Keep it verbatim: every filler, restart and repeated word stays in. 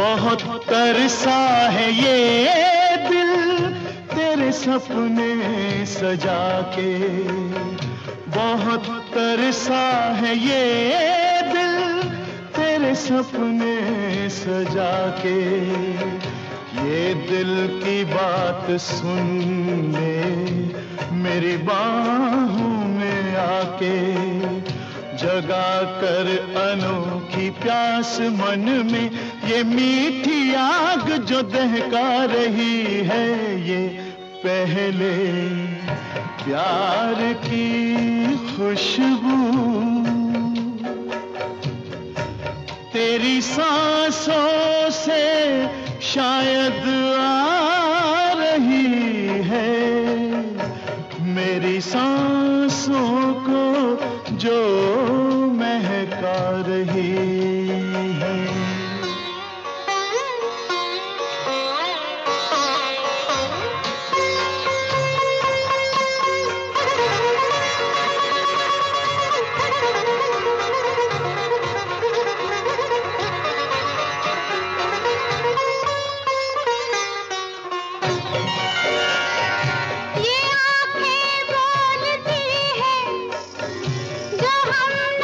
बहुत तरसा है ये दिल तेरे सपने सजा के, बहुत तरसा है ये दिल तेरे सपने सजा के। ये दिल की बात सुन ले मेरी बाहों में आके, जगा कर अनोखी प्यास मन में, ये मीठी आग जो दहका रही है ये पहले प्यार की खुशबू। तेरी सांसों से शायद आ रही है, मेरी सांसों को जो महका रही है। ये आँखें बोलती है जो हम